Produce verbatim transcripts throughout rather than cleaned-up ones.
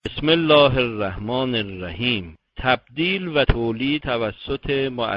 بسم الله الرحمن الرحیم. تبدیل و تولید توسط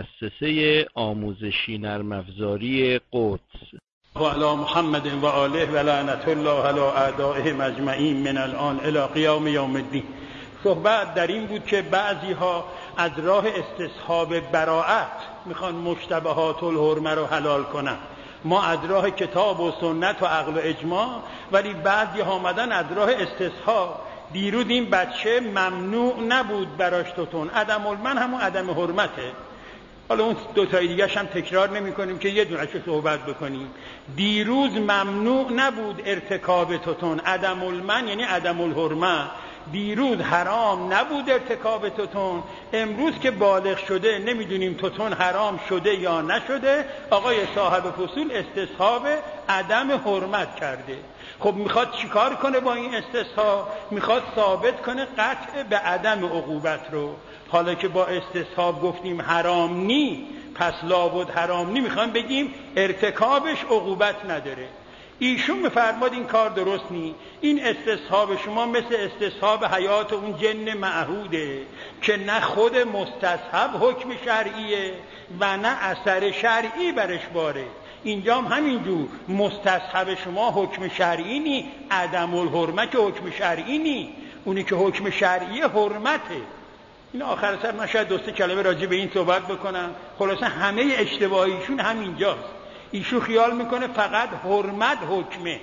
مؤسسه آموزشی نرم افزاری قدس. و علی محمد و آله و لعنت الله علی اعدائهم اجمعین من الان الی قیام یوم الدین. صحبت در این بود که بعضی ها از راه استصحاب براءت میخوان مشتبهات الحرمه رو حلال کنن. ما از راه کتاب و سنت و عقل و اجماع، ولی بعضی ها آمدن از راه استصحاب. دیروز این بچه ممنوع نبود براش توتون، عدم المن همون عدم حرمته. حالا اون دو تای دیگه‌ش هم تکرار نمی کنیم که یه دونه چه صحبت بکنیم. دیروز ممنوع نبود ارتکاب توتون، عدم المن یعنی عدم الحرمه. دیروز حرام نبود ارتکاب توتون، امروز که بالغ شده نمیدونیم توتون حرام شده یا نشده، آقای صاحب فصول استصحاب عدم حرمت کرده. خب میخواد چیکار کنه با این استصحاب؟ میخواد ثابت کنه قطع به عدم عقوبت رو. حالا که با استصحاب گفتیم حرام نی، پس لابد حرام نی، میخوام بگیم ارتکابش عقوبت نداره. ایشون میفرماد این کار درست نی. این استصحاب شما مثل استصحاب حیات اون جن معهوده که نه خود مستصحب حکم شرعیه و نه اثر شرعی برش باره. اینجا هم همینجور مستصحب شما حکم شرعی نی، عدم الحرمه که حکم شرعی نی، اونی که حکم شرعی حرمته. این آخر سر من شاید دوسته کلمه راجع به این صحبت بکنم. خلاصه همه اشتباهیشون همینجاست. ایشون خیال میکنه فقط حرمت حکمه،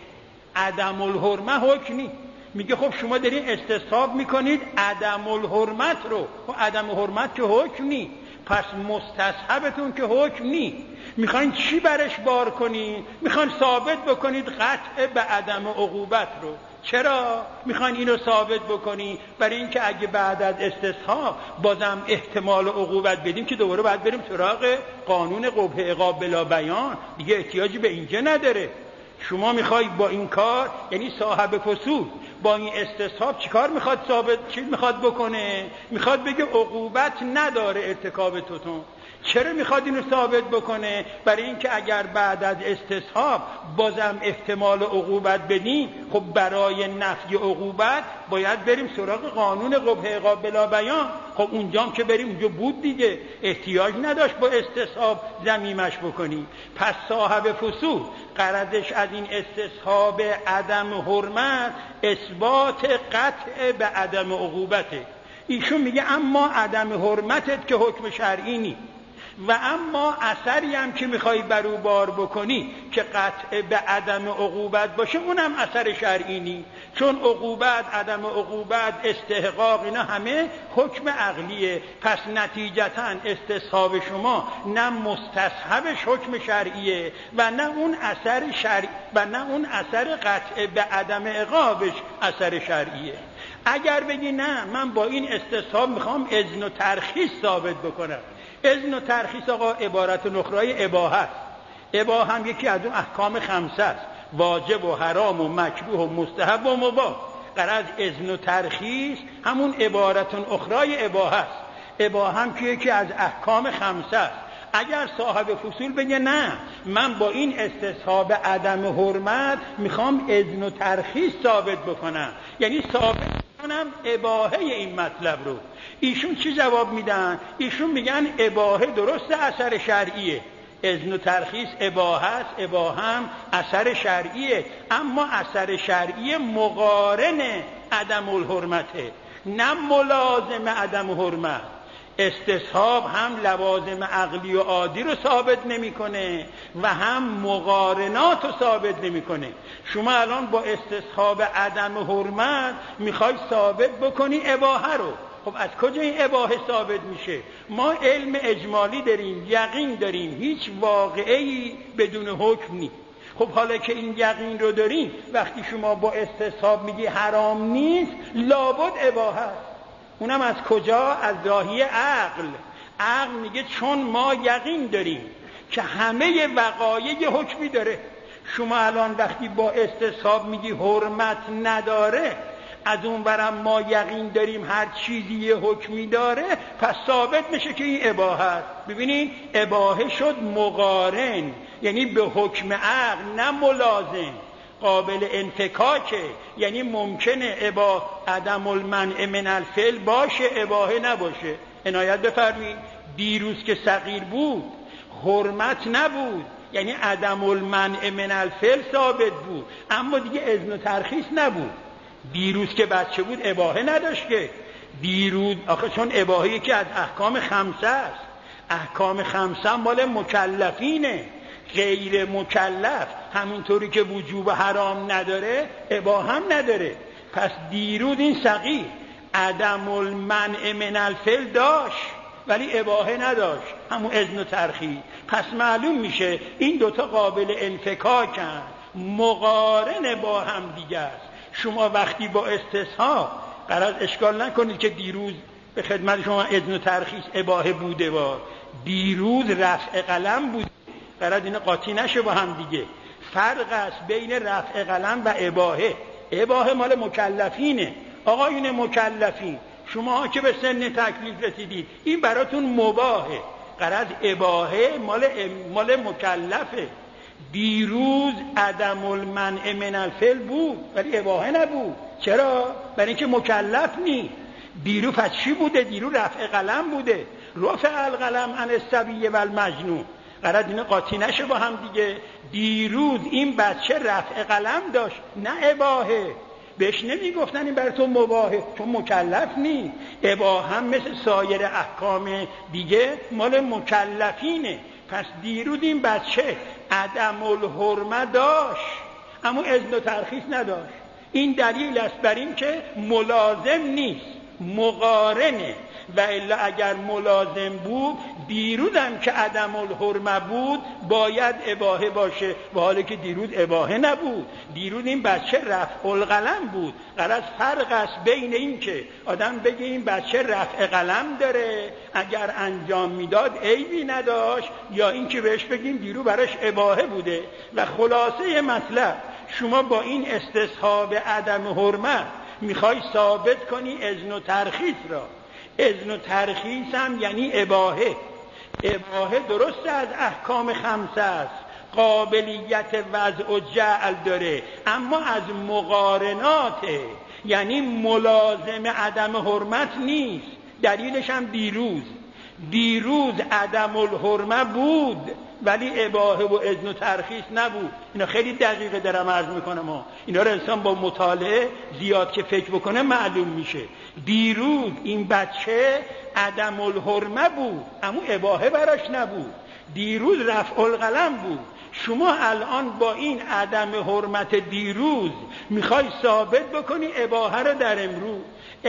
عدم الحرمه حکم نی. میگه خب شما دارین استصحاب میکنید عدم الحرمت رو، و عدم الحرمت که حکم نی، پس مستصحبتون که حکم نی. میخواین چی برش بار کنید؟ میخواین ثابت بکنید قطع به عدم عقوبت رو. چرا میخواین اینو ثابت بکنی؟ برای اینکه اگه بعد از استصحاب بازم احتمال عقوبت بدیم که دوباره باید بریم سراغ قانون قبح عقاب بلا بیان، دیگه احتیاجی به اینجا نداره. شما میخوای با این کار، یعنی صاحب فصول با این استصحاب چیکار میخواد ثابت چی میخواد بکنه؟ میخواد بگه عقوبت نداره ارتکاب توتون. چرا میخواد اینو ثابت بکنه؟ برای اینکه اگر بعد از استصحاب بازم احتمال عقوبت بدیم، خب برای نفی عقوبت باید بریم سراغ قانون قبح عقاب بلا بیان. خب اونجام که بریم اونجا بود دیگه، احتیاج نداشت با استصحاب ضمیمش بکنیم. پس صاحب فصول غرضش از این استصحاب عدم حرمت اثبات قطع به عدم عقوبته. ایشون میگه اما عدم حرمتت که حکم شرعی نی، و اما اثری هم که میخوای برو بار بکنی که قطع به عدم عقوبت باشه، اونم اثر شرعی نی. چون عقوبت، عدم عقوبت، استحقاق، اینا همه حکم عقلیه. پس نتیجتاً استصحاب شما نه مستصحبش حکم شرعیه و نه اون اثر شرعی و نه اون اثر قطع به عدم عقابش اثر شرعیه. اگر بگی نه من با این استصحاب میخوام اذن و ترخیص ثابت بکنم، اذن و ترخیص آقا عبارت نخرای اباحه است. اباحه هم یکی از اون احکام خمسه است، واجب و حرام و مکروه و مستحب و مباح. غرض اذن و ترخیص همون عبارت اخرای اباحه است. اباحه هم که یکی از احکام خمسه است. اگر صاحب فصول بگه نه من با این استصحاب عدم حرمت میخوام اذن و ترخیص ثابت بکنم، یعنی ثابت کنم اباحه این مطلب رو، ایشون چی جواب میدن؟ ایشون میگن اباحه درست اثر شرعیه، اذن و ترخیص اباحه است، اباحه هم اثر شرعیه، اما اثر شرعی مقارن عدم الحرمته نه ملازم عدم حرمت. استصحاب هم لوازم عقلی و عادی رو ثابت نمیکنه و هم مقارنات رو ثابت نمیکنه. شما الان با استصحاب عدم حرمت میخوای ثابت بکنی اباحه رو. خب از کجا این اباحه ثابت میشه؟ ما علم اجمالی داریم، یقین داریم، هیچ واقعی بدون حکم نیست. خب حالا که این یقین رو داریم، وقتی شما با استصحاب میگی حرام نیست، لابد اباحه است. اونم از کجا؟ از راهی عقل. عقل میگه چون ما یقین داریم که همه وقایع حکمی داره. شما الان وقتی با استصحاب میگی حرمت نداره، از اون برم ما یقین داریم هر چیزی یه حکمی داره، پس ثابت میشه که این اباحه است. ببینین اباحه شد مقارن، یعنی به حکم عقل نه ملازم. قابل انفکاکه، یعنی ممکنه ابا عدم المنع من الفعل باشه اباحه نباشه. عنایت بفرمایید. دیروز که صغیر بود حرمت نبود، یعنی عدم المنع من الفعل ثابت بود، اما دیگه اذن و ترخیص نبود. دیروز که بچه بود اباحه نداشت که. دیروز آخه چون اباحه یکی از احکام خمسه است، احکام خمسه مال مکلفینه، غیر مکلف همینطوری که وجوب حرام نداره اباحه هم نداره. پس دیروز این صغیر عدم المنع من الفعل داشت ولی اباحه نداشت، همون اذن و ترخیص. پس معلوم میشه این دوتا قابل انفکاکن، مقارن با هم دیگه است. شما وقتی با استصحاب قرار اشکال نکنید که دیروز به خدمت شما اذن و ترخیص اباحه بوده با دیروز رفع قلم بود، قرار این قاطی نشه با هم دیگه. فرق است بین رفع قلم و اباحه. اباحه مال مکلفینه، آقایون مکلفین شما که به سن تکلیف رسیدید این براتون مباحه. قرار اباحه مال مال مکلفه. دیروز عدم المنع من الفعل بود ولی اباحه نبود. چرا؟ برای اینکه مکلف نی. دیروز پس چی بوده؟ دیروز رفع قلم بوده. رفع القلم عن الصبی و المجنون. قرار اینو قاطی نشه با هم دیگه. دیروز این بچه رفع قلم داشت نه اباحه. بهش نمی گفتن این برای تو مباحه چون مکلف نی. اباحه هم مثل سایر احکام دیگه مال مکلفینه. پس دیروز این بچه عدم الحرمه داشت اما اذن و ترخیص نداشت. این دلیل است بر این که ملازم نیست، مقارنه. و الا اگر ملازم بود دیروز هم که عدم الحرمه بود باید اباحه باشه، و حالی که دیروز اباحه نبود. دیروز این بچه رفع القلم بود. غرض فرق است بین این که آدم بگه این بچه رفع قلم داره اگر انجام میداد عیبی نداشت، یا این که بهش بگیم دیروز براش اباحه بوده. و خلاصه مطلب شما با این استصحاب عدم حرمت میخوای ثابت کنی اذن و ترخیص را. اذن و ترخیص هم یعنی اباحه. اباحه درست از احکام خمسه است، قابلیت وضع و جعل داره، اما از مقارناته، یعنی ملازم عدم حرمت نیست. دلیلش هم دیروز دیروز عدم الحرمه بود ولی اباحه و اذن و ترخیص نبود. اینا خیلی دقیقه دارم عرض میکنم ها. اینا رو انسان با مطالعه زیاد که فکر بکنه معلوم میشه. دیروز این بچه عدم الحرمه بود اما اباحه براش نبود. دیروز رفع القلم بود. شما الان با این عدم حرمت دیروز میخوای ثابت بکنی اباحه رو در امروز.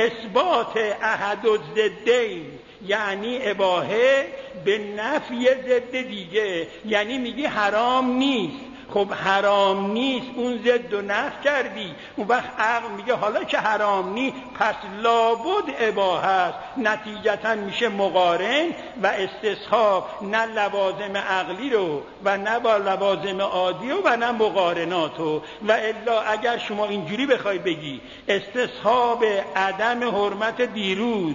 اثبات احد الضدین یعنی اباحه به نفی ضد دیگه، یعنی میگی حرام نیست. خب حرام نیست اون ضد و نفی کردی، اون وقت عقل میگه حالا که حرام نیست پس لابد اباحه است. نتیجتا میشه مقارن و استصحاب نه لوازم عقلی رو و نه با لوازم عادی و نه مقارناتو. و الا اگر شما اینجوری بخوای بگی استصحاب عدم حرمت دیروز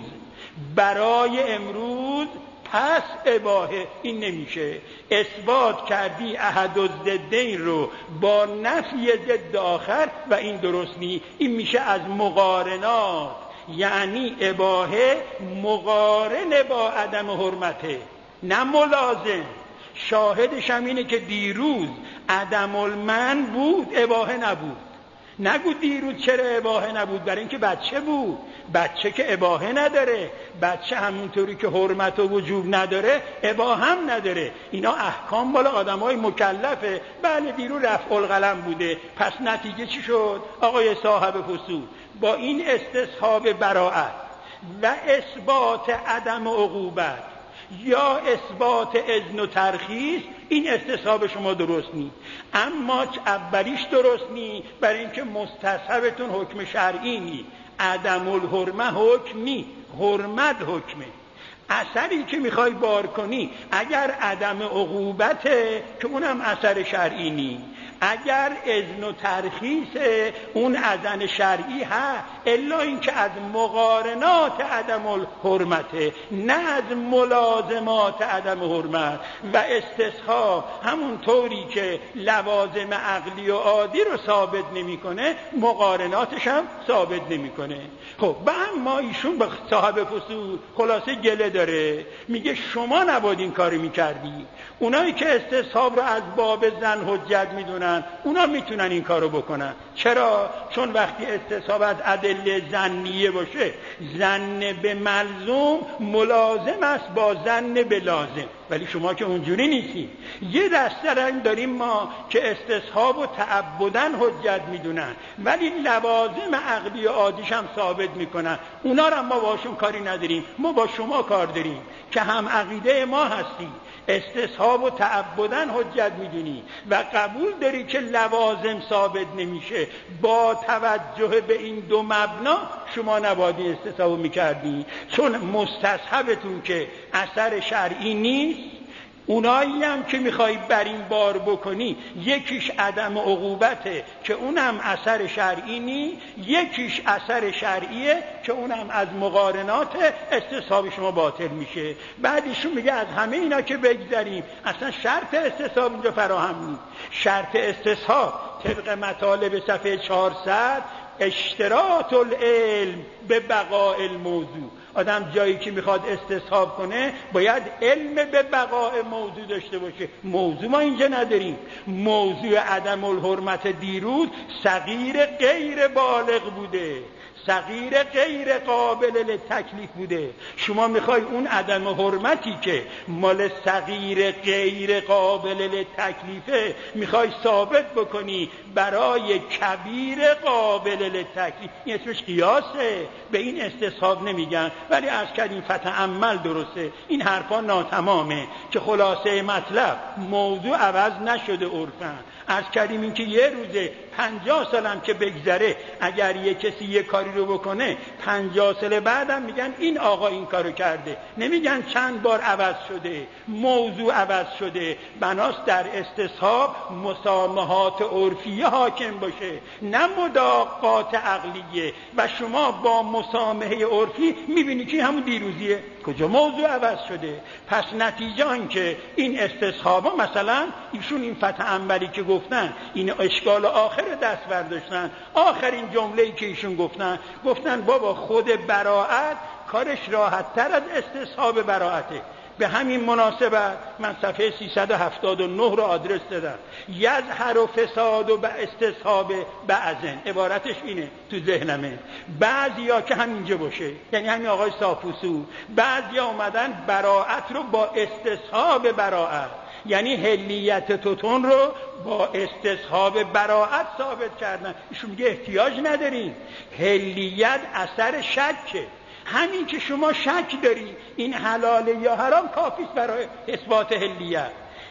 برای امروز پس اباحه، این نمیشه. اثبات کردی احد الضدین رو با نفی ضد آخر و این درست نی. این میشه از مقارنات، یعنی اباحه مقارن با عدم حرمته نه ملازم. شاهدش هم اینه که دیروز عدم المنع بود اباحه نبود. نگو دیروز چرا اباحه نبود، برای اینکه بچه بود. بچه که اباحه نداره، بچه همونطوری که حرمت و وجوب نداره اباحه هم نداره. اینا احکام بالا آدمای مکلفه. بله دیروز رفع القلم بوده، پس نتیجه چی شد آقای صاحب فصول؟ با این استصحاب براءت و اثبات عدم عقوبت یا اثبات اذن و ترخیص این استصحاب شما درست نی. اما اولیش درست نی برای اینکه مستصحبتون حکم شرعی نی. عدم الحرمه حکم نی، حرمت حکمه. اثری که میخوای بار کنی اگر عدم عقوبته که اونم اثر شرعی نی، اگر اذن و ترخیص اون اذن شرعی هست، الا اینکه از مقارنات عدم الحرمته، نه از ملازمات عدم حرمت. و استصحاب همون طوری که لوازم عقلی و عادی رو ثابت نمیکنه، مقارناتش هم ثابت نمیکنه. خب به اما ایشون به صاحب فصول خلاصه گله داره، میگه شما نباید این کاری میکردی. اونایی که استصحاب رو از باب زن حجت میدونن، اونا میتونن این کارو بکنن. چرا؟ چون وقتی استصحاب از ادله ظنیه باشه، ظن به ملزوم ملازم است با ظن به لازم. ولی شما که اونجوری نیستی. یه دسته رنگ داریم ما که استصحاب و تعبدن حجت میدونن، ولی لوازم عقلی و عادیش هم ثابت میکنن. اونا رو ما باشون کاری نداریم، ما با شما کار داریم که هم عقیده ما هستی، استصحاب و تعبدن حجت میدونی و قبول داری که لوازم ثابت نمیشه. با توجه به این دو مبنا شما نباید استصحاب میکردی، چون مستصحبتون که اثر شرعی نیست، اونایی هم که میخوای بر این بار بکنی، یکیش عدم عقوبته که اونم اثر شرعی نی، یکیش اثر شرعیه که اونم از مقارنات استصحاب شما باطل میشه. بعدشون میگه از همه اینا که بگذریم، اصلا شرط استصحاب اینجا فراهم نیست. شرط استصحاب طبق مطالب صفحه چهارصد اشتراط العلم به بقاء الموضوع. آدم جایی که میخواد استصحاب کنه باید علم به بقاء موضوع داشته باشه. موضوع ما اینجا نداریم. موضوع عدم الحرمت دیروز صغیر غیر بالغ بوده، صغیر غیر قابل للتکلیف بوده. شما میخوای اون عدم حرمتی که مال صغیر غیر قابل للتکلیفه میخوای ثابت بکنی برای کبیر قابل للتکلیف. این اسمش قیاسه، به این استصحاب نمیگن. ولی از کردیم فتعمل درسته، این حرفا ناتمامه که خلاصه مطلب موضوع عوض نشده عرفاً. از کردیم این که یه روزه پنجاه سالم که بگذره اگر یه کسی یه کاری رو بکنه، پنجاه سال بعدم میگن این آقا این کارو کرده، نمیگن چند بار عوض شده، موضوع عوض شده. بناست در استصحاب مسامحات عرفیه حاکم باشه، نه مداقات عقلیه. و شما با مسامحه عرفی میبینی که همون دیروزیه، کجا موضوع عوض شده. پس نتیجه این که این استصحابا مثلا ایشون این فتح انبری که گفتن، این اشکال آخر دست برداشتن. آخرین جمله‌ای که ایشون گفتن، گفتن بابا خود براءت کارش راحت تر از استصحاب براءته. به همین مناسبت من صفحه سیصد و هفتاد و نه رو آدرس دادم. یظهر و فساد و استصحاب بعضن، عبارتش اینه تو ذهنمه. بعضیا که همینجا باشه، یعنی همین آقای ساپوسو، بعضیا اومدن براءت رو با استصحاب براءت، یعنی حلیت توتون رو با استصحاب براءت ثابت کردن. ایشون میگه احتیاج نداریم، حلیت اثر شکه. همین که شما شک داری این حلاله یا حرام کافیست برای اثبات حلیت.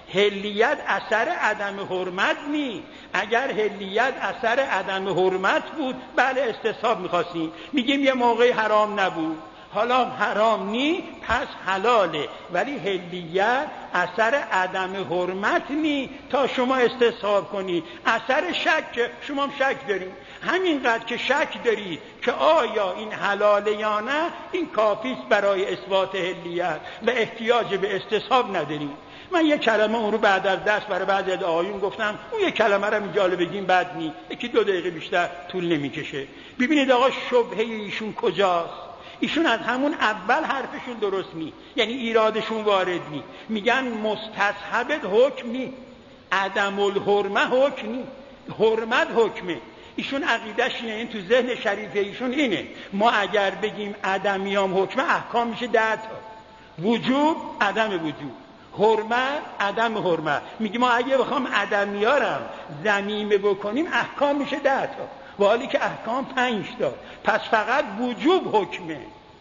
حلیت اثر عدم حرمت نی. اگر حلیت اثر عدم حرمت بود، بله استصحاب میخواستیم، میگیم یه موقع حرام نبود، حالا حرام نی پس حلاله. ولی حلیت اثر عدم حرمت نی تا شما استصحاب کنی، اثر شک. شما هم شک دارید، همینقدر که شک دارید که آیا این حلاله یا نه، این کافیست برای اثبات حلیت و احتیاج به استصحاب نداریم. من یک کلمه اون رو بعد از درس برای بعضی از آقایون گفتم، اون یک کلمه رو اینجا بگیم بد نی، یکی دو دقیقه بیشتر طول نمیکشه. ببینید آقا شبهه ایشون کجاست؟ ایشون از همون اول حرفشون درست نی، یعنی ایرادشون وارد نی. میگن مستصحبت حکم نی، عدم الحرمه حکم نی، حرمت حکمه. ایشون عقیدش اینه، این تو ذهن شریفه ایشون اینه، ما اگر بگیم عدمیام حکمه، احکام میشه ده تا. وجوب عدم وجوب، حرمت عدم حرمت. میگیم ما اگه بخوام عدمیارم ذمیمه بکنیم، احکام میشه ده تا، و حالی که احکام پنج تا. پس فقط وجوب حکمه،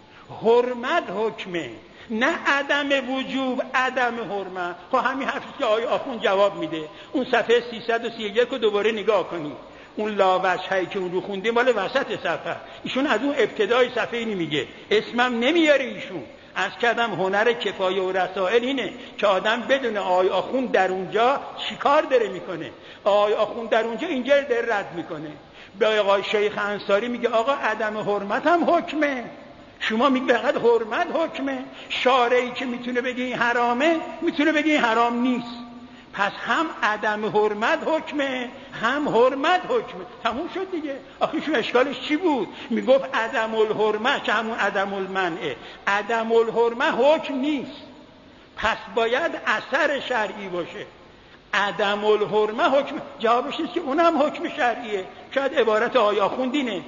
حرمت حکمه، نه عدم وجوب عدم حرمت. خب همین حرفی که آقای آخوند جواب میده. اون صفحه سیصد و سی و یک رو دوباره نگاه کنید، اون لاوجهایی که اون رو خوندیم مال وسط صفحه. ایشون از اون ابتدای صفحه اینی میگه، اسمم نمیاره ایشون، عرض کردم هنر کفایه و رسائل اینه که آدم بدونه آقای آخوند در اونجا چی کار داره میکنه. آقای آخوند در اونجا اینجا داره رد میکنه. به آقای شیخ انصاری میگه آقا عدم حرمت هم حکمه، شما میگه فقط حرمت حکمه. شارعی که میتونه بگه این حرامه میتونه بگه این حرام نیست. پس هم عدم حرمت حکمه هم حرمت حکمه. تموم شد دیگه. آخه شو اشکالش چی بود؟ میگفت عدم الحرمه که همون عدم المنعه. عدم الحرمه حکم نیست، پس باید اثر شرعی باشه. عدم الحرمه حکم. جوابش نیست که اونم حکم شرعیه. شاید عبارت آقای آخوندینه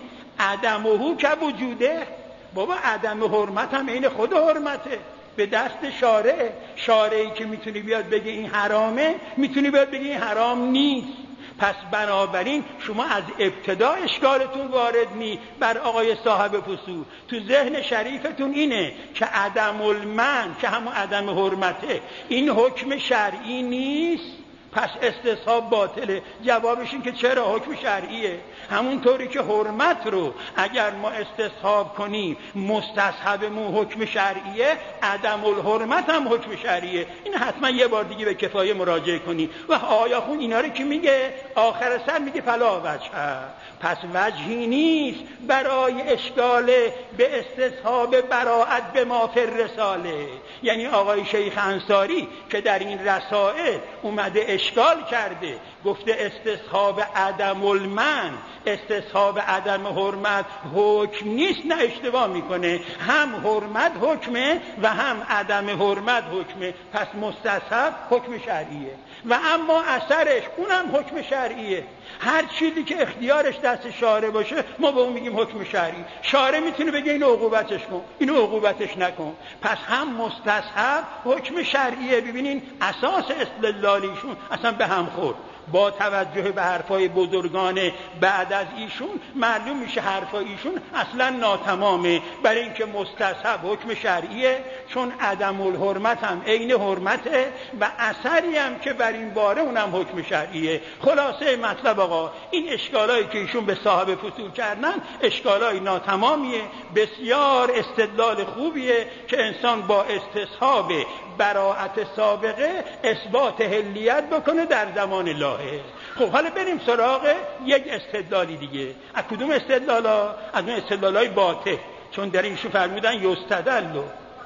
عدمهو که وجوده. بابا عدم حرمت هم عین خود حرمته، به دست شارع. شارعی که میتونی بیاد بگه این حرامه میتونی بیاد بگه این حرام نیست. پس بنابراین شما از ابتدا اشکالتون وارد نی بر آقای صاحب فصول. تو ذهن شریفتون اینه که عدم المنع که همون عدم حرمته این حکم شرعی نیست، پس استصحاب باطله. جوابش این که چرا حکم شرعیه. همونطوری که حرمت رو اگر ما استصحاب کنیم مستصحبمون حکم شرعیه، عدم الحرمت هم حکم شرعیه. این حتما یه بار دیگه به کفایه مراجعه کنی. و آیا خون اینا رو که میگه آخر سر میگه فلا وجه، پس وجهی نیست برای اشکال به استصحاب براءت به ما فی الرساله. یعنی آقای شیخ انصاری که در این رسائل اومده اشکال کرده، گفته استصحاب عدم المنع استصحاب عدم حرمت حکم نیست، نه اشتباه میکنه. هم حرمت حکمه و هم عدم حرمت حکمه، پس مستصحب حکم شرعیه و اما اثرش اونم حکم شرعیه. هر چیزی که اختیارش دست شارع باشه ما به اون میگیم حکم شرعی. شارع میتونه بگه اینو عقوبتش کن، اینو عقوبتش نکن، پس هم مستصحب حکم شرعیه. ببینین اساس استدلالیشون اصلا به هم خورد. با توجه به حرفای بزرگان بعد از ایشون معلوم میشه حرفای ایشون اصلا ناتمامه، برای اینکه مستصحب حکم شرعیه، چون عدم الحرمت هم عین حرمته و اثری هم که بر این باره اونم حکم شرعیه. خلاصه مطلب آقا این اشکالایی که ایشون به صاحب فصول کردن اشکالای ناتمامیه. بسیار استدلال خوبیه که انسان با استصحاب براءت سابقه اثبات حلیت بکنه در زمان لاحق. خب حالا بریم سراغ یک استدلالی دیگه. از کدوم استدلالا؟ از اون استدلالای باطل، چون در اینشون فرمودن یستدل.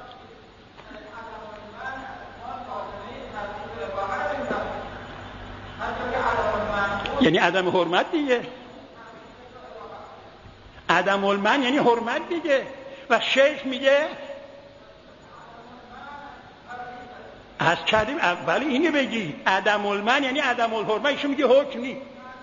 یعنی عدم حرمت دیگه. عدم المنع یعنی حرمت دیگه. و شیخ میگه از کردیم اولی اینه بگی عدم المنع یعنی عدم الحرمت، ایشون میگه حکم نیست.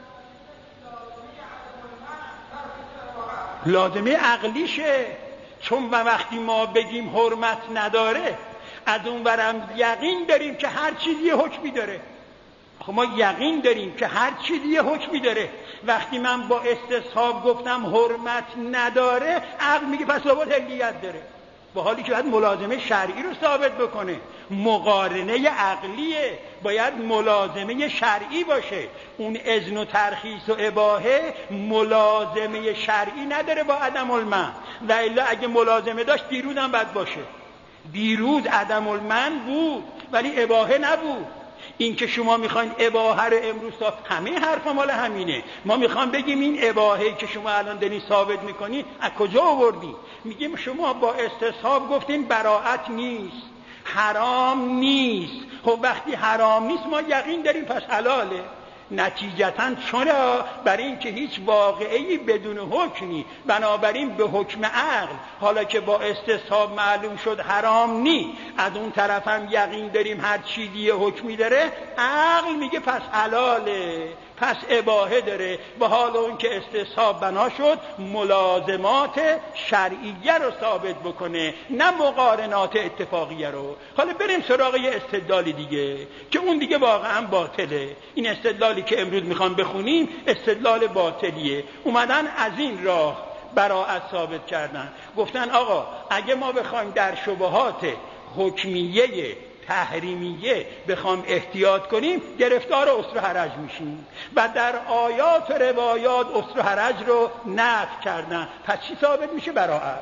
لازمه عقلیشه، چون وقتی ما بگیم حرمت نداره از اون برم یقین داریم که هر چیزی حکمی داره. خب ما یقین داریم که هر چیزی حکمی داره. وقتی من با استصحاب گفتم حرمت نداره، عقل میگه پس لابد حلیت داره، با حالی که باید ملازمه شرعی رو ثابت بکنه. مقارنه عقلیه، باید ملازمه شرعی باشه. اون اذن و ترخیص و اباحه ملازمه شرعی نداره با عدم المنع، و الا اگه ملازمه داشت دیروز هم باید باشه. دیروز عدم المنع بود ولی اباحه نبود. این که شما میخواین اباحه رو امروز تا همه حرف مال همینه. ما میخوام بگیم این اباحه که شما الان دارین ثابت میکنی از کجا آوردی؟ میگیم شما با استصحاب گفتین براءت نیست، حرام نیست. خب وقتی حرام نیست ما یقین داریم پس حلاله. نتیجتاً چرا؟ برای اینکه هیچ واقعی بدون حکمی، بنابراین به حکم عقل حالا که با استصحاب معلوم شد حرام نی، از اون طرف هم یقین داریم هر چیزی حکمی داره، عقل میگه پس حلاله، پس اباحه داره. به حال اون که استصحاب بنا شد ملازمات شرعیه رو ثابت بکنه، نه مقارنات اتفاقیه رو. حالا بریم سراغ یه استدلالی دیگه که اون دیگه واقعا باطله. این استدلالی که امروز میخوام بخونیم استدلال باطلیه. اومدن از این راه براءت ثابت کردن، گفتن آقا اگه ما بخوایم در شبهات حکمیه تحریمیه بخوام احتیاط کنیم گرفتار اسر و حرج میشیم، و در آیات و روایات اسر و حرج رو نفی کردن. پس چی ثابت میشه؟ براءت.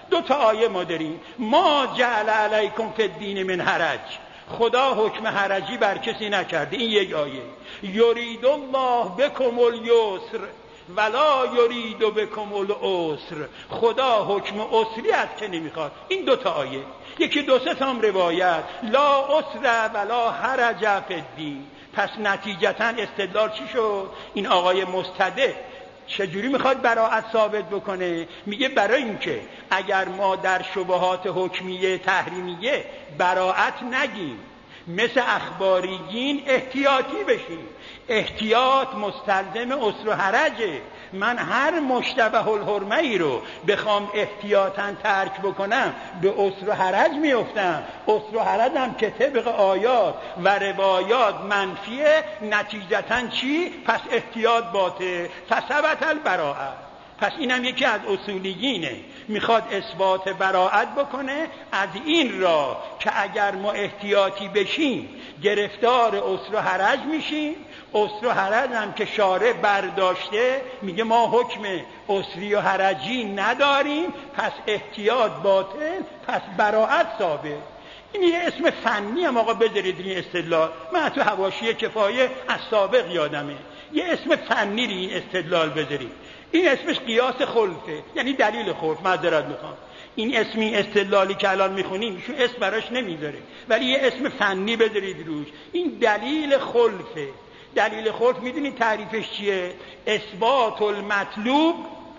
دو تا آیه ما داریم. ما جعل علیکم فی الدین من حرج، خدا حکم حرجی بر کسی نکرده. این یک آیه. یرید الله بکم الیسر ولا یرید بکم العسر، خدا حکم عسری از که نمیخواد. این دو تا آیه. یکی دو سه تا روایت لا عسر ولا حرج فی الدین. پس نتیجتا استدلال چی شد؟ این آقای مستدل چجوری میخواد براءت ثابت بکنه؟ میگه برای اینکه اگر ما در شبهات حکمیه تحریمیه براءت نگیم، مثل اخباریین احتیاطی بشیم. احتیاط مستلزم عسر و حرجه. من هر مشتبه الحرمه ای رو بخوام احتیاطاً ترک بکنم به عسر و حرج میافتم. عسر و حرج هم که طبق آیات و روایات منفیه، نتیجتاً چی؟ پس احتیاط باطل، فثبت البراءه. پس اینم یکی از اصولیینه، میخواد اثبات براءت بکنه از این راه که اگر ما احتیاطی بشیم گرفتار عسر و حرج میشیم. عسر و حرج هم که شارع برداشته، میگه ما حکم عسری و حرجی نداریم، پس احتیاط باطل، پس براءت ثابت. این یه اسم فنی هم آقا بذارید این استدلال. من تو حواشی کفایه از سابق یادمه یه اسم فنی رو این استدلال بذارید. این اسمش قیاس خلفه، یعنی دلیل خلف. معذرت میخوام، این اسمی استدلالی که الان میخونیم ایشون اسم براش نمیذاره، ولی یه اسم فنی بذارید روش. این دلیل خلفه. دلیل خلف میدونید تعریفش چیه؟ اثبات المطلوب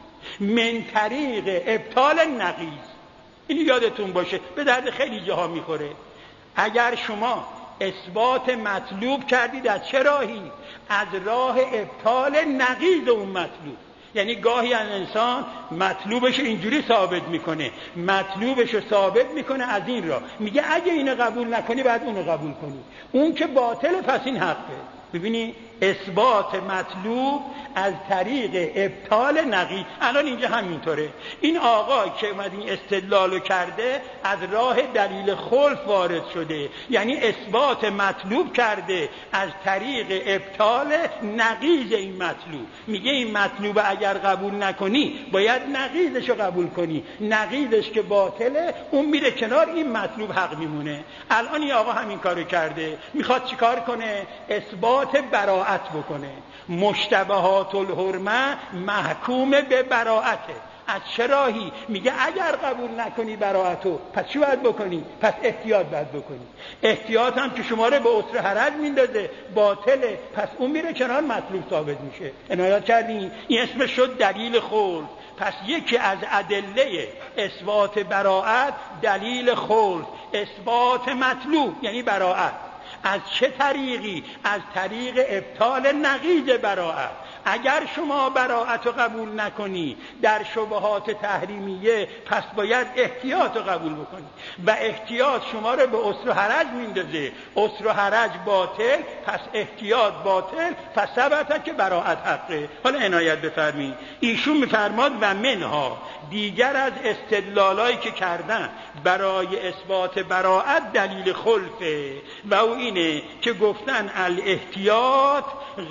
من طریق ابطال نقیض. این یادتون باشه، به درد خیلی جاها میخوره. اگر شما اثبات مطلوب کردید از چه راهی؟ از راه ابطال نقیض اون مطلوب. یعنی گاهی انسان مطلوبش اینجوری ثابت میکنه، مطلوبش رو ثابت میکنه از این راه، میگه اگه اینو قبول نکنی بعد اونو قبول کنی، اون که باطله پس این حقه. ببینی اثبات مطلوب از طریق ابطال نقیض. الان اینجا همینطوره. این آقا که اومد این استدلالو کرده از راه دلیل خلف وارد شده، یعنی اثبات مطلوب کرده از طریق ابطال نقیض این مطلوب. میگه این مطلوب اگر قبول نکنی باید نقیضشو قبول کنی، نقیضش که باطله اون میره کنار، این مطلوب حق میمونه. الان این آقا همین کارو کرده، میخواد چیکار کنه؟ اثبات براءت بکنه. مشتبهات الحرمه محکوم به براءته. از چه راهی؟ میگه اگر قبول نکنی براءتو پس چی باید بکنی؟ پس احتیاط باید بکنی. احتیاط هم که شما رو به عسر حرج میندازه، باطله، پس اون میره کنار، مطلوب ثابت میشه. عنایت کردین؟ این اسم شد دلیل خلف. پس یکی از ادله اثبات براءت دلیل خلف، اثبات مطلوب یعنی براءت. از چه طریقی؟ از طریق ابطال نقیض براءت. اگر شما براءت رو قبول نکنی در شبهات تحریمیه، پس باید احتیاط رو قبول بکنی و احتیاط شما رو به عسر و حرج میندازه. عسر و حرج باطل، پس احتیاط باطل، پس ثبت که براءت حقه. حالا عنایت بفرمایید، ایشون میفرماد و منها، دیگر از استدلالایی که کردن برای اثبات براءت دلیل خلفه و او اینه که گفتن الاحتیاط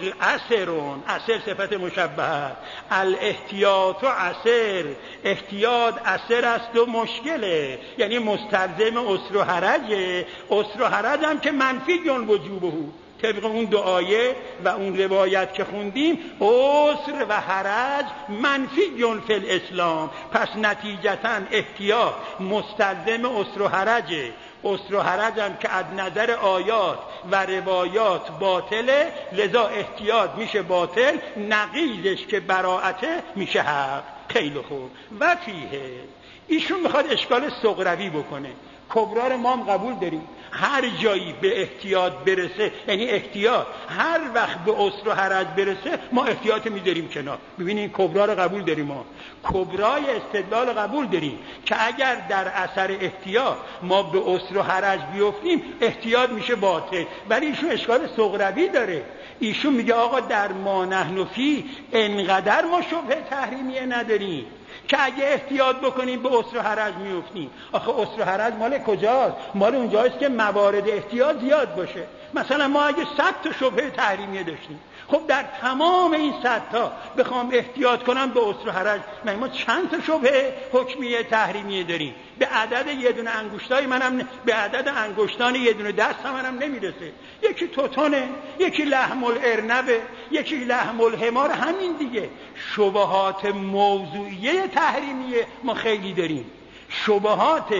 عسرون، عسر صفت مشبهه، الاحتیاط و عسر، احتیاط عسر است و مشکله، یعنی مستلزم عسر و حرجه. عسر و حرج هم که منفی جن وجوبه، طبق اون دو آیه و اون روایت که خوندیم، عسر و حرج منفی جن فی الاسلام. پس نتیجتا احتیاط مستلزم عسر و حرجه. عسر و حرج هم که از نظر آیات و روایات باطله، لذا احتیاط میشه باطل، نقیضش که براءته میشه حق. خیلی خوب. و فیه، ایشون میخواد اشکال صغروی بکنه. کبرا رو ما هم قبول داریم، هر جایی به احتیاط برسه، یعنی احتیاط هر وقت به عسر و حرج برسه ما احتیاط میذاریم کنار. ببینید کبرا رو قبول داریم، ما کبرای استدلال قبول داریم که اگر در اثر احتیاط ما به عسر و حرج بیفتیم احتیاط میشه باطل. ولی ایشون اشکال صغروی داره. ایشون میگه آقا در ما نحن فی انقدر ما شبهه تحریمیه نداریم، که اگه احتیاط بکنیم به عسر و حرج میفتیم. آخه عسر و حرج مال کجاست؟ مال اونجاست که موارد احتیاط زیاد باشه. مثلا ما اگه صد تا شبهه تحریمیه داشتیم، خب در تمام این صد تا بخوام احتیاط کنم به عسر و حرج، من ما چند تا شبهه حکمیه تحریمیه داریم؟ به عدد یه دونه انگشتای منم، به عدد انگشتان یه دونه دست منم نمیرسه. یکی توتونه، یکی لحم الارنبه، یکی لحم الحمار. همین دیگه شبهات موضوعیه تحریمیه ما خیلی داریم. شبهات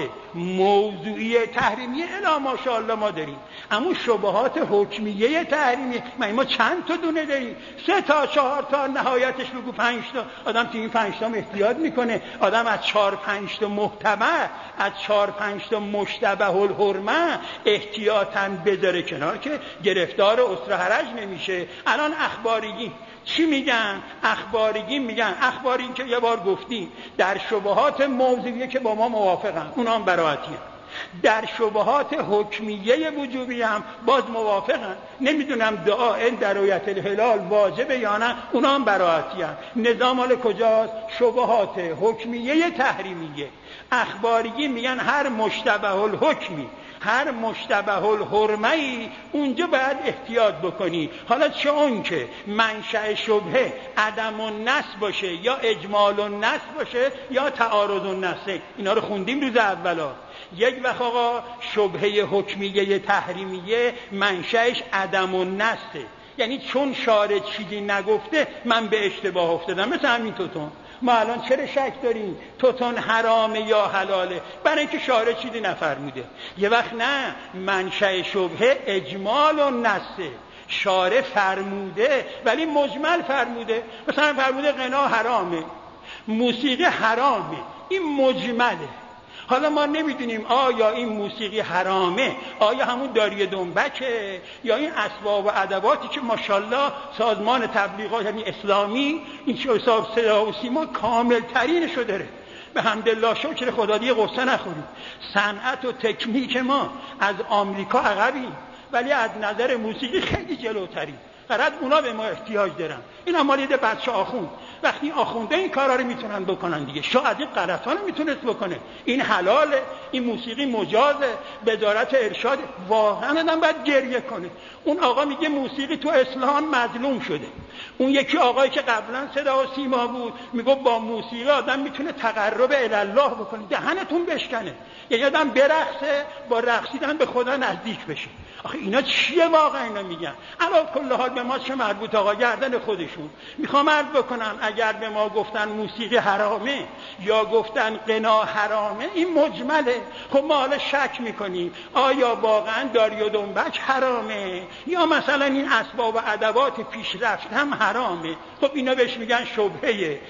موضوعی تحریمیه الا ماشاءالله ما داریم، اما شبهات حکمیه تحریمیه ما ما چند تا دونه داریم؟ سه تا چهار تا، نهایتش بگو پنج تا. آدم تو این پنج تا احتیاط میکنه. آدم از چهار پنج تا محتمل، از چهار پنج تا مشتبه الحرمه احتیاطاً بذاره کنار که گرفتار عسر و حرج نمیشه. الان اخباریگی چی میگن؟ اخباریگی میگن، اخباری که یه بار گفتیم در شبهات موضوعیه که با ما موافقن اونا هم براحتیه، در شبهات حکمیه وجوبی هم باز موافقن. نمیدونم دعا این در رؤیت الهلال واجبه یا نه، اونا هم براحتیه. نظام مال کجاست؟ شبهات حکمیه تحریمیه. اخباریگی میگن هر مشتبه الحکمی، هر مشتبه الحرمه‌ای اونجا باید احتیاط بکنی. حالا چه اون که منشأ شبهه عدم النص باشه یا اجمال النص باشه یا تعارض النص. اینا رو خوندیم روز اولا. یک وقت آقا شبهه حکمیه تحریمیه منشأش عدم النصه، یعنی چون شارع چیزی نگفته من به اشتباه افتادم. مثل همین توتون، ما الان چرا شک داریم توتون حرامه یا حلاله؟ برای اینکه شارع چیزی نفرموده. یه وقت نه، منشأ شبهه اجمال و نصه، شارع فرموده ولی مجمل فرموده. مثلا فرموده غنا حرامه، موسیقی حرامه، این مجمله. حالا ما نمیدونیم آیا این موسیقی حرامه، آیا همون داری دنبکه، یا این اسباب و ادواتی که ماشاءالله سازمان تبلیغات یعنی اسلامی این چه حساب صدا و سیما کامل ترینشو داره. به حمدالله شکر خدا دیگه قصه نخوریم. صنعت و تکنیک ما از آمریکا عقبیم ولی از نظر موسیقی خیلی جلوتریم. فقط اونا به ما احتیاج دارن. این هم مالیده بچه آخوند. وقتی آخونده این کارا رو میتونن بکنن دیگه. شاید این غلطا رو میتونست بکنه. این حلاله، این موسیقی مجازه، وزارت ارشاد. واقعا آدم باید گریه کنه. اون آقا میگه موسیقی تو اسلام مظلوم شده. اون یکی آقایی که قبلا صدا و سیما بود میگه با موسیقی آدم میتونه تقرب الی الله بکنه. دهنتون بشکنه. یعنی آدم برقصه، با رقصیدن به خدا نزدیک بشه. آخه اینا چیه واقعا اینا میگن؟ علا کل حال به ما چه مربوط آقا؟ گردن خودشون. میخوام عرض بکنم اگر به ما گفتن موسیقی حرامه یا گفتن غنا حرامه این مجمله. خب ما حالا شک میکنیم آیا واقعا داری و دنبک حرامه یا مثلا این اسباب و ادوات پیشرفت هم حرامه؟ خب اینا بهش میگن شبهه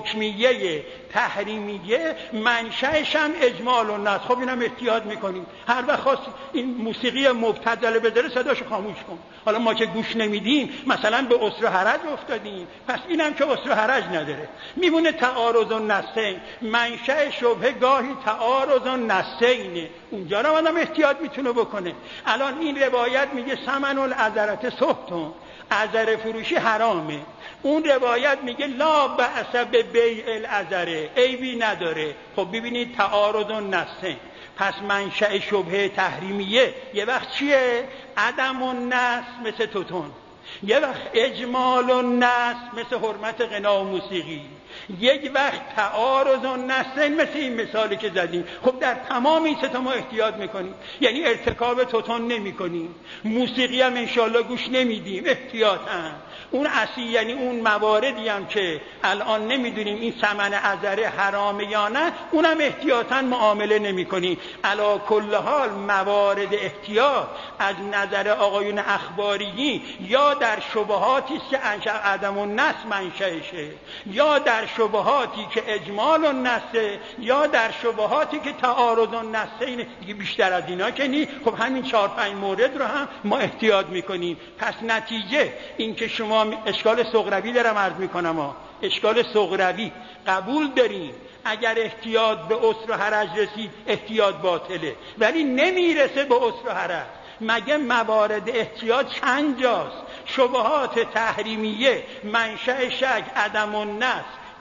حکمیه تحریمیه، منشأش هم اجمال و نص. خب اینم احتیاط میکنیم. هر وقت خواست این موسیقی مبتذل بذاره صداشو خاموش کن. حالا ما که گوش نمیدیم مثلا به عسر و حرج افتادیم، پس اینم که عسر و حرج نداره. میمونه تعارض و نصین. منشأ شبهه گاهی تعارض و نصینه، اونجا رو آدم احتیاط میتونه بکنه. الان این روایت میگه ثمن العذرة سحتون، عذر فروشی حرامه. اون روایت میگه لا بأس ببیع العذره، عیبی نداره. خب ببینید تعارض و نصین. پس منشأ شبهه تحریمیه یه وقت چیه؟ عدم النص مثل توتون، یه وقت اجمال النص مثل حرمت غنا و موسیقی، یک وقت تعارض النصین مثل این مثالی که زدیم. خب در تمام این سه تا ما احتیاط میکنیم، یعنی ارتکاب توتون نمیکنیم، موسیقی هم انشالله گوش نمیدیم احتیاطاً. اون اصلی یعنی اون مواردی هم که الان نمیدونیم این ثمن عذره حرامه یا نه، اونم احتیاطاً معامله نمیکنیم. علی کل حال موارد احتیاط از نظر آقایون اخباریی یا در شبهاتی است که عدم النص منشأشه، یا در شبهاتی که اجمال النص، یا در شبهاتی که تعارض النص. اینه دیگه، بیشتر از اینا که نی. خب همین چهار پنج مورد رو هم ما احتیاط میکنیم. پس نتیجه این که شما اشکال صغروی دارم عرض میکنم ها. اشکال صغروی قبول داریم اگر احتیاط به عسر و حرج رسید احتیاط باطله، ولی نمیرسه به عسر و حرج. مگه موارد احتیاط چند جاست؟ شبهات تحریمیه منشأ شک عدم النص،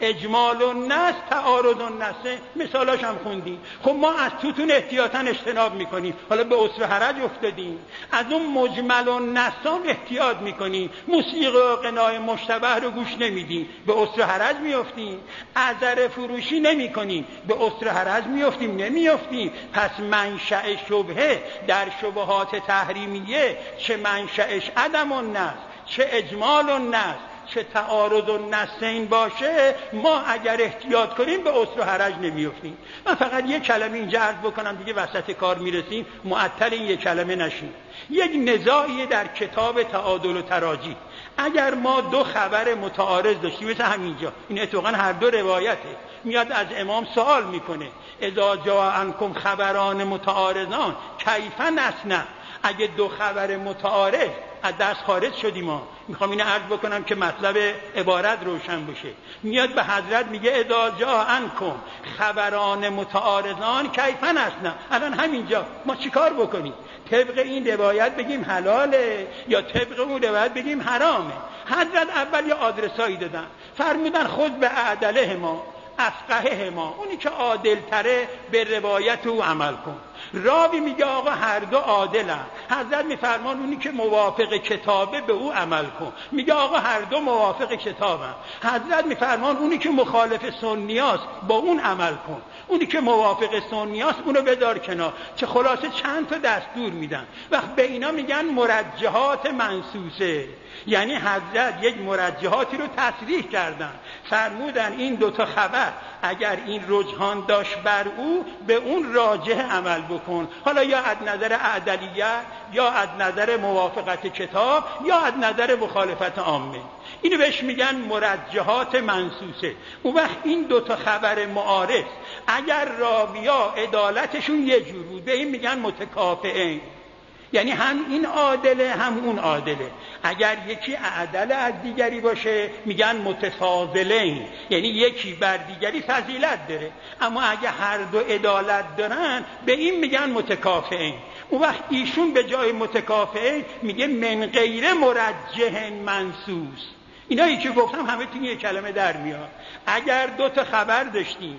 اجمال النص تعارض النص، مثالاش هم خوندیم. خب ما از توتون احتیاطاً اجتناب میکنیم، حالا به اسر و حرج افتادیم. از اون مجمل النصان احتیاط میکنیم، موسیقی و غنای مشتبه رو گوش نمیدیم، به اسر و حرج میافتیم. عذر فروشی نمیکنیم، به اسر و حرج میافتیم نمیافتیم. پس منشأ شبهه در شبهات تحریمیه چه منشأش عدم النص، چه اجمال النص، چه تعارض النصین باشه، ما اگر احتیاط کنیم به اسر و حرج نمیافتیم. من فقط یک کلمه اینجا عرض بکنم دیگه وسط کار میرسیم، معطل این یک کلمه نشیم. یک نزاعی در کتاب تعادل و تراجی، اگر ما دو خبر متعارض داشتیم مثل همینجا، این اتفاقا هر دو روایته، میاد از امام سوال میکنه اذا جاء عنکم خبران متعارضان کیف نصنع، اگه دو خبر متعارض از دست خارج شدیم ما، میخوام اینو عرض بکنم که مطلب عبارت روشن بشه. میاد به حضرت میگه اذا جاء عنکم خبران متعارضان کیف نصنع، الان همینجا ما چیکار بکنیم؟ طبق این روایت بگیم حلاله یا طبق اون روایت بگیم حرامه؟ حضرت اول یه آدرسایی دادن، فرمودن خود به اعدله ما افقهه ما، اونی که عادل تره به روایت او عمل کن. راوی میگه آقا هر دو عادلن، حضرت میفرمان اونی که موافق کتابه به او عمل کن، میگه آقا هر دو موافق کتابن، حضرت میفرمان اونی که مخالف سنیاست با اون عمل کن، اونی که موافق سنیاست اونو بذار کنار. چه خلاصه چند تا دستور میدن. وقت به اینا میگن مرجحات منصوصه، یعنی حضرت یک مرجحاتی رو تصریح کردن، فرمودن این دوتا خبر اگر این رجحان داشت بر او به اون راجح عمل بکن، حالا یا از نظر اعدلیت یا از نظر موافقت کتاب یا از نظر مخالفت عامه. اینو بهش میگن مرجحات منصوصه. اون وقت این دوتا خبر معارض اگر راویا عدالتشون یه جور بود به این میگن متکافئین، یعنی هم این عادله هم اون عادله. اگر یکی اعدل از دیگری باشه میگن متفاضلین، یعنی یکی بر دیگری فضیلت داره. اما اگه هر دو عدالت دارن به این میگن متکافئین. اون وقت ایشون به جای متکافئین میگه من غیر مرجح منصوص. اینایی که گفتم همه توی یک کلمه در میاد. اگر دو تا خبر داشتیم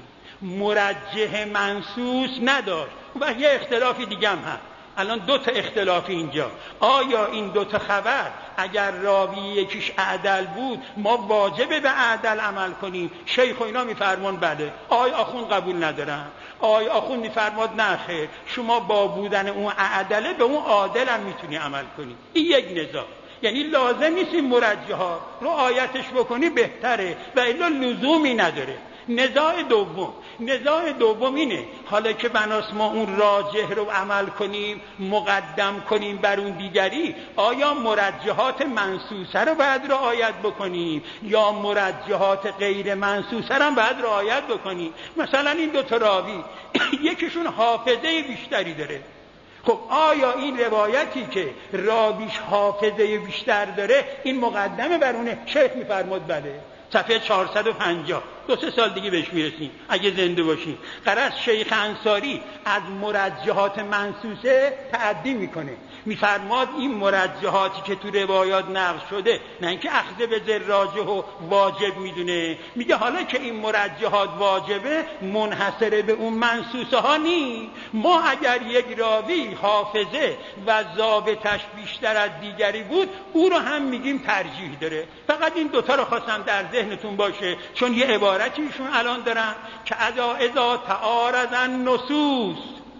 مرجح منصوص نداشت، اون وقت یه اختلافی دیگه هم هست. الان دو تا اختلاف اینجا، آیا این دو تا خبر اگر راوی یکیش اعدل بود ما واجبه به اعدل عمل کنیم؟ شیخ و اینا میفرمان بله. آی آخون قبول ندارن. آی آخون میفرماد نه خیر، شما با بودن اون اعدله به اون عادل هم میتونی عمل کنی. این یک نزاع، یعنی لازم نیست این مرجحات رو آیتش بکنی بهتره و الا لزومی نداره. نزاع دوم، نزاع دوم اینه حالا که بناس ما اون راجح رو عمل کنیم مقدم کنیم بر اون دیگری، آیا مرجحات منصوصه رو باید رعایت بکنیم یا مرجحات غیر منصوصه رو باید رعایت بکنیم؟ مثلا این دو تا راوی یکیشون حافظه بیشتری داره، خب آیا این روایتی که راویش حافظه بیشتر داره این مقدمه بر اونه؟ شیخ میفرماد بله. صفحه چهارصد و پنجاه، دو سه سال دیگه بهش میرسیم اگه زنده باشیم. قرص شیخ انصاری از مرجحات منصوصه تعدی میکنه، میفرماد این مرجحاتی که تو روایات نقل شده نه اینکه اخذ به ذر راجح و واجب میدونه، میگه حالا که این مرجحات واجبه منحصر به اون منصوصه ها نی. ما اگر یک راوی حافظه و ضابطش بیشتر از دیگری بود او رو هم میگیم ترجیح داره. فقط این دوتا رو خواستم در ذهنتون باشه، چون یه عبارتی ایشون الان دارن که اذا اذا تعارض النصوص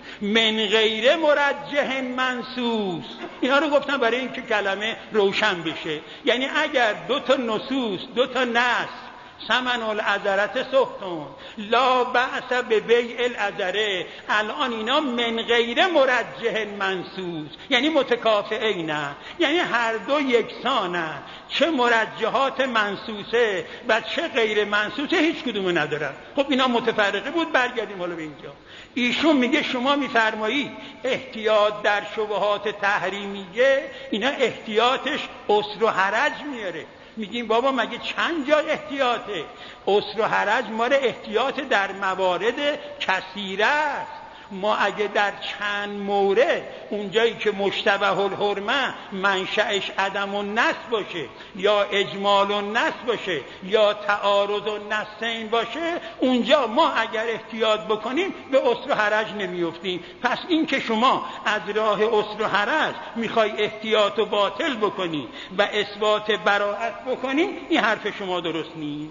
من غیر مرجح منصوص. اینا رو گفتم برای اینکه کلمه روشن بشه، یعنی اگر دو تا نصوص دو تا نص ثمن العذرت سختون لا بأس به بیع العذره، الان اینا من غیر مرجح منصوص یعنی متکافئین، یعنی هر دو یکسانن، چه مرجحات منصوصه و چه غیر منصوصه هیچ کدومو ندارن. خب اینا متفرقه بود. برگردیم حالا به اینجا. ایشون میگه شما میفرمایید احتیاط در شبهات تحریمیه، اینا احتیاطش اسر و حرج میاره. میگیم بابا مگه چند جا احتیاطه؟ اسر و حرج ماره احتیاط در موارد کثیره است. ما اگه در چند مورد اونجایی که مشتبه الحرمه منشأش عدم النص باشه یا اجمال النص باشه یا تعارض النصین باشه، اونجا ما اگر احتیاط بکنیم به عسر و حرج نمیافتیم. پس این که شما از راه عسر و حرج میخوای احتیاط و باطل بکنی و اثبات براءت بکنی، این حرف شما درست نیست.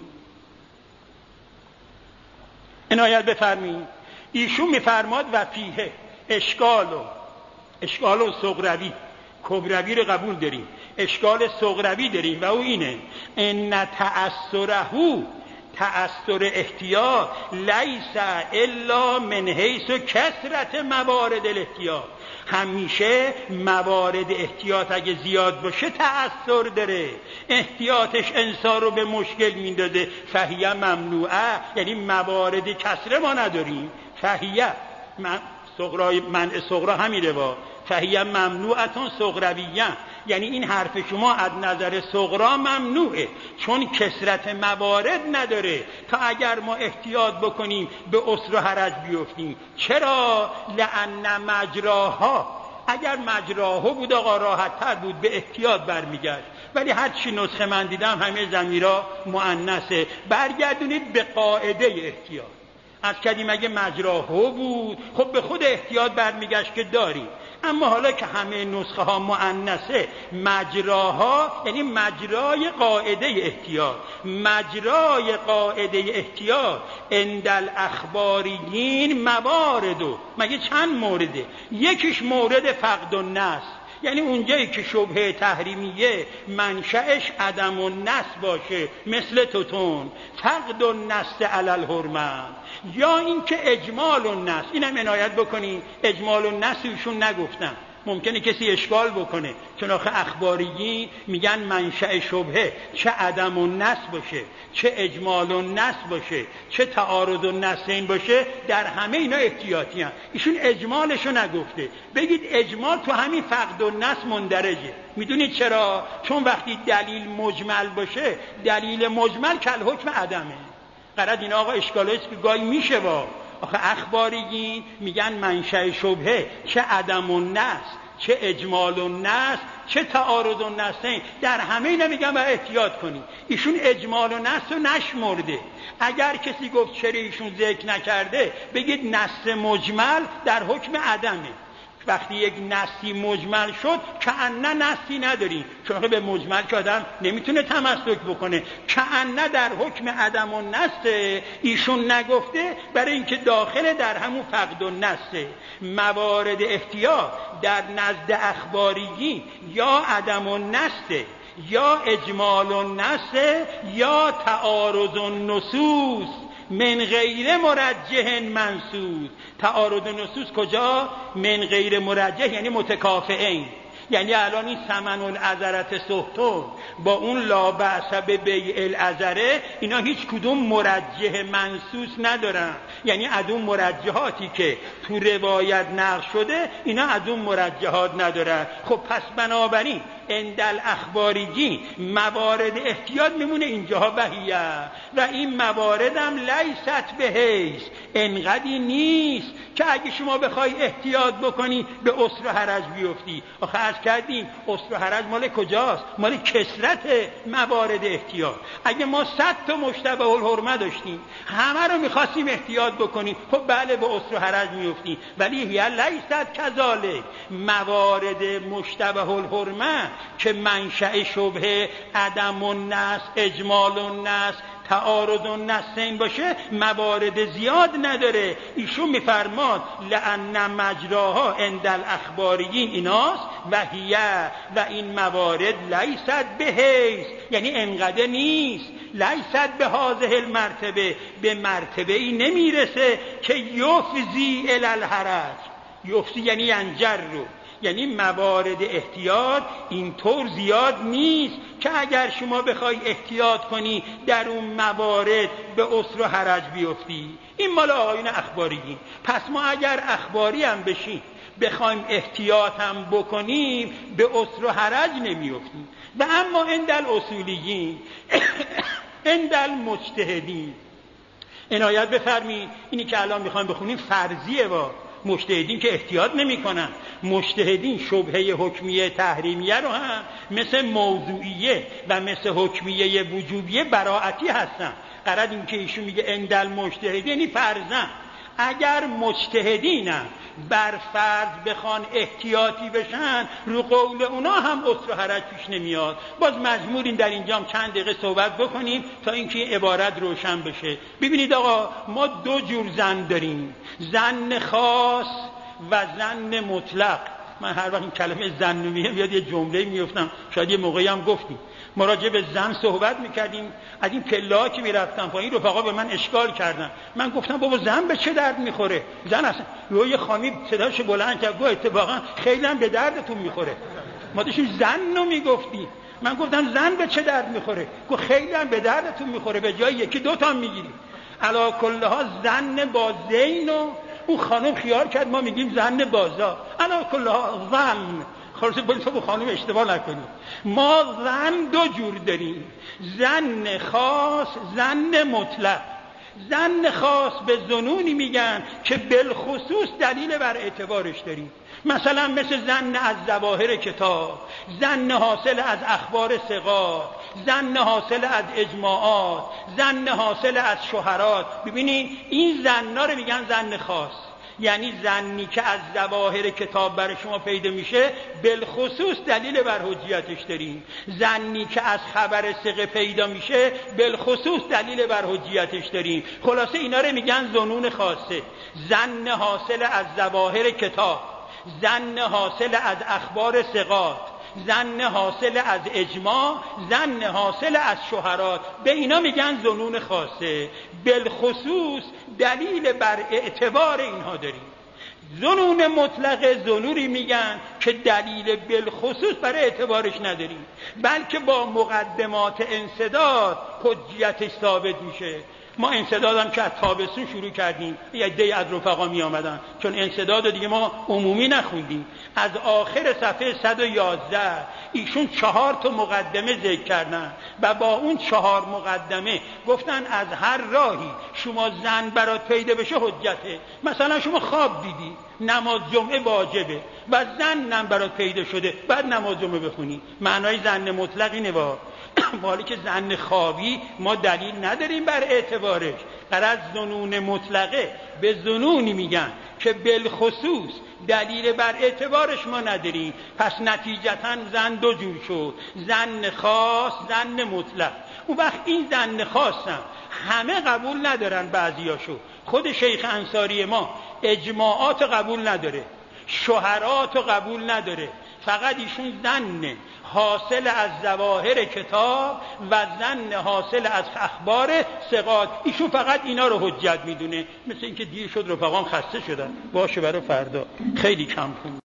عنایت بفرمایید. ایشون میفرماد و فیه اشکال و اشکال و صغروی، کبروی رو قبول داریم، اشکال صغروی داریم و او اینه ان تأثره تأثر احتیاط لیس الا من حیث کثرت موارد الاحتیاط. همیشه موارد احتیاط اگه زیاد باشه تأثر داره، احتیاطش انسان رو به مشکل میندازه. فهیه ممنوعه، یعنی موارد کسره ما نداریم. فهیه من صغرای منع صغرا همینه با فهیه ممنوعتون صغرویه، یعنی این حرف شما از نظر صغرا ممنوعه چون کثرت موارد نداره تا اگر ما احتیاط بکنیم به عسر و حرج بیفتیم. چرا؟ لأن مجراها، اگر مجراها بود آقا راحت تر بود به احتیاط برمیگشت، ولی هر چی نسخه من دیدم همه ضمیرها مؤنثه. برگردونید به قاعده احتیاط. از کردیم اگه مجراها بود خب به خود احتیاط برمیگشت که داریم، اما حالا که همه نسخه ها مؤنثه، مجراها یعنی مجرای قاعده احتیاط. مجرای قاعده احتیاط عند الاخباریین مواردو، مگه چند مورده؟ یکیش مورد فقد النص، یعنی اونجایی که شبهه تحریمیه منشأش عدم النص باشه، مثل توتون فقد النص علی الحرمه، یا اینکه اجمال النص. اینم عنایت بکنین، اجمال النص ایشون نگفتن، ممکنه کسی اشکال بکنه، چون آخه اخباریین میگن منشأ شبهه چه عدم النص باشه، چه اجمال النص باشه، چه تعارض النصین باشه، در همه اینا احتیاطی هم. ایشون اجمالشو نگفته، بگید اجمال تو همین فقد النص مندرجه. میدونید چرا؟ چون وقتی دلیل مجمل باشه، دلیل مجمل کل حکم عدمه. قرد این آقا اشکالیست که گاهی میشه با آخه اخباریین میگن منشأ شبهه چه عدم النص، چه اجمال النص، چه تعارض النصین، در همه اینا میگن باید احتیاط کنی. ایشون اجمال و نص رو نشمرده. اگر کسی گفت چرا ایشون ذکر نکرده، بگید نص مجمل در حکم عدمه. وقتی یک نصی مجمل شد کأنه نصی نداریم، چون به مجمل که آدم نمیتونه تمسک بکنه، کأنه در حکم عدم النص. ایشون نگفته برای اینکه داخل در همون فقد النص. موارد احتیاط در نزد اخباریین یا عدم النص یا اجمال النص یا تعارض النصوص من غیر مرجح منصوص. تعارض نصوص کجا؟ من غیر مرجح یعنی متکافئین. یعنی الان این ثمن العذرت سهتون با اون لا بأس به بیع العذره، اینا هیچ کدوم مرجح منصوص ندارن. یعنی از اون مرجحاتی که تو روایت نقل شده اینا از اون مرجحات ندارن. خب پس بنابراین عند الاخباریین موارد احتیاط میمونه اینجاها بهیه، و این موارد هم لیست به حیث، انقدی نیست که اگه شما بخوای احتیاط بکنی به عسر و حرج بیفتی. آخه عرض کردیم عسر و حرج مال کجاست؟ مال کثرت موارد احتیاط. اگه ما صد تا مشتبه الحرمه داشتیم همه رو میخواستیم احتیاط بکنیم، خب بله به عسر و حرج میفتیم، ولی هی لیست کذالک. موارد مشتبه الحرمه که منشأ شبهه عدم النص، اجمال النص، تعارض النصین باشه موارد زیاد نداره. ایشون میفرماد لأن مجراها عند الاخباریین ایناست و هیه، و این موارد لیست به حیث یعنی انقدر نیست، لیست به هذه المرتبه، به مرتبه ای نمیرسه که یفزی الی الحرج. یفزی یعنی انجر رو، یعنی موارد احتیاط اینطور زیاد نیست که اگر شما بخوای احتیاط کنی در اون موارد به عسر و حرج بیفتی. این مال آقایون اخباریین. پس ما اگر اخباری هم بشیم بخوایم احتیاط هم بکنیم به عسر و حرج نمیفتیم. و اما عند الاصولیین عند المجتهدین عنایت بفرمایید، اینی که الان میخوایم بخونیم فرضیه. با مجتهدین که احتیاط نمی‌کنن. مجتهدین شبهه حکمیه تحریمیه رو هم مثل موضوعیه و مثل حکمیه وجوبیه براعتی هستن. قرار این که ایشون میگه اندل مجتهدین یعنی فرضاً اگر مجتهدینم بر فرض بخوان احتیاطی بشن رو قول اونا هم عسر و حرج پیش نمیاد. باز مجبوریم در اینجا چند دقیقه صحبت بکنیم تا اینکه این عبارت روشن بشه. ببینید آقا، ما دو جور زن داریم، زن خاص و زن مطلق. من هر وقت این کلمه زن میگم یاد یه جمله میافتم، شاید یه موقعی هم گفتیم. ما راجع به زن صحبت میکردیم، از این پله‌ها که میرفتم پایین رفقا به من اشکال کردن. من گفتم بابا زن به چه درد میخوره؟ زن اصلا یه خانمی صداش بلند کرد گفت اتفاقا خیلی هم به دردتون میخوره. ما داشتیم زن رو میگفتیم. من گفتم زن به چه درد میخوره؟ گفت خیلی هم به دردتون میخوره، به جای یکی دو تا میگیری. علا کل ها زن با زین و اون خانم خیال کرد ما میگیم زن بازا. علا کل ها زن خلاصه باید تو با خانم اشتباه نکنیم. ما زن دو جور داریم، زن خاص، زن مطلق. زن خاص به ظنونی میگن که بالخصوص دلیل بر اعتبارش داریم، مثلا مثل زن از ظواهر کتاب، زن حاصل از اخبار ثقات، زن حاصل از اجماعات، زن حاصل از شهرات. ببینید این زن‌ها رو میگن زن خاص، یعنی زنی که از ظواهر کتاب برای شما پیدا میشه بالخصوص دلیل بر حجیتش داریم. زنی که از خبر ثقه پیدا میشه بالخصوص دلیل بر حجیتش داریم. خلاصه اینا رو میگن ظنون خاصه. زن حاصل از ظواهر کتاب، زن حاصل از اخبار ثقات، زن حاصل از اجماع، زن حاصل از شهرات، به اینا میگن ظنون خاصه. بالخصوص دلیل بر اعتبار اینها داریم. ظنون مطلقه ظنونی میگن که دلیل بالخصوص برای اعتبارش نداریم، بلکه با مقدمات انسداد حجیتش ثابت میشه. ما انسدادم که از تابستون شروع کردیم، یه عده از رفقا می آمدن، چون انسداد دیگه ما عمومی نخوندیم. از آخر صفحه صد و یازده ایشون چهار تا مقدمه ذکر کردن و با اون چهار مقدمه گفتن از هر راهی شما زن برات پیدا بشه حجته. مثلا شما خواب دیدی، نماز جمعه واجبه و زن برات پیدا شده، بعد نماز جمعه بخونی. معنای زن مطلق اینه. با مالی که زن خوابی ما دلیل نداریم بر اعتبارش. غرض ظنون مطلقه به ظنونی میگن که بالخصوص دلیل بر اعتبارش ما نداریم. پس نتیجتا زن دو جور شد، زن خاص، زن مطلق. اون وقت این زن خاصم همه قبول ندارن، بعضیاشو. خود شیخ انصاری ما اجماعات قبول نداره، شهرات قبول نداره، فقط ایشون زن حاصل از ظواهر کتاب و زن حاصل از اخبار ثقات، ایشون فقط اینا رو حجت میدونه. مثل اینکه دیر شد رفقان خسته شدن، باشه برای فردا خیلی کم خون.